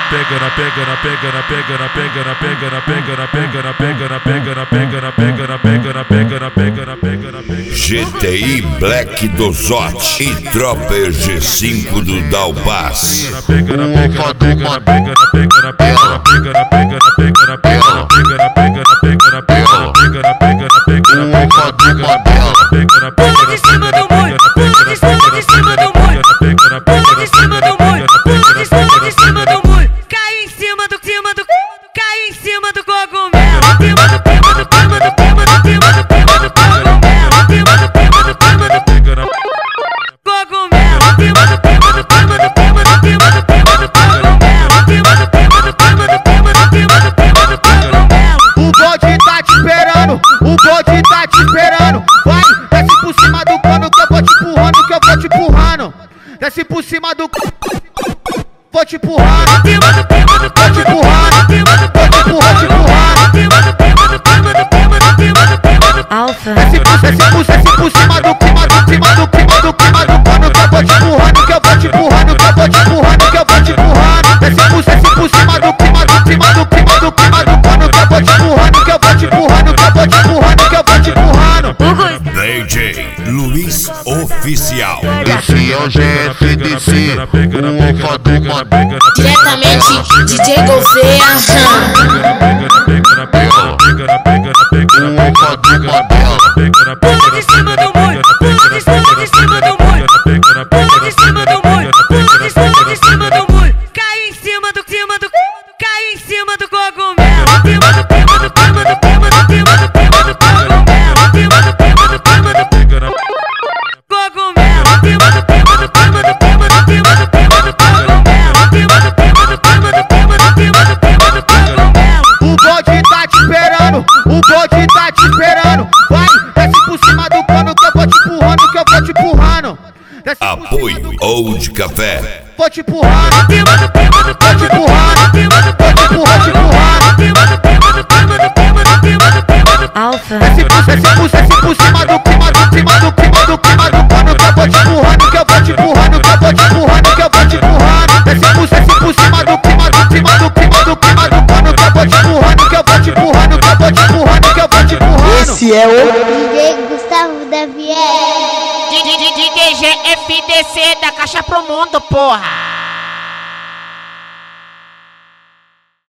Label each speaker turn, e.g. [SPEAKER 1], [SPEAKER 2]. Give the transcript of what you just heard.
[SPEAKER 1] GTI Black do Zote e Tropa G5 do Dalbas.
[SPEAKER 2] Pula de cima do muro, pula de cima do muro, pula de cima do muro, pula de cima do muro, cai em cima do cai em cima do cogumelo, cima do cogumelo, cima do cogumelo, cima do cogumelo, cima do
[SPEAKER 3] O bode tá te esperando, o bode tá te esperando. Vai, desce por cima do cano que eu vou te empurrando, que eu vou te empurrando. Desce por cima do vou te empurrando, vou te empurrando, vou te empurrando,
[SPEAKER 2] Alfa.
[SPEAKER 3] desce por cima do cano que eu vou te empurrando, que eu vou te empurrando, que eu vou te empurrando, que eu vou te empurrando. Desce por cima do cano que eu vou te empurrando, que eu vou te empurrando, que eu vou te empurrando, que eu vou te empurrando.
[SPEAKER 1] DJ Luiz Oficial.
[SPEAKER 4] Esse é o GFDC, o Alfa do Mano.
[SPEAKER 5] Diretamente DJ Gouveia.
[SPEAKER 4] O Alfa do Mano.
[SPEAKER 2] Pula de cima do muro, pula de cima do muro, pula de cima do muro, pula de cima do muro, cai em cima do cai em cima do cogumelo, cima do cogumelo, cima do cogumelo, cima do cogumelo, cima do cogumelo, cima do cogumelo, cima do cogumelo, cima do cogumelo, cima do cogumelo.
[SPEAKER 3] O bode tá te esperando, o bode tá te esperando. Vai, desce por cima do cano que eu vou te empurrando, que eu vou te empurrando. Desce por cima
[SPEAKER 1] Apoio Old Café.
[SPEAKER 3] vou te empurrando, vou te empurrando, vou te empurrando.
[SPEAKER 2] Alfa.
[SPEAKER 3] Desce por cima do cano que eu vou te empurrando, que eu vou te empurrando, que eu vou te empurrando, que eu vou te empurrando. Desce por cima do cano que eu vou te empurrando, que eu vou te empurrando, que eu vou te empurrando, que eu vou te empurrando.
[SPEAKER 6] Esse é o
[SPEAKER 7] DJ Gustavo da Viel.
[SPEAKER 5] DJ GFDC da Caixa Pro Mundo, porra.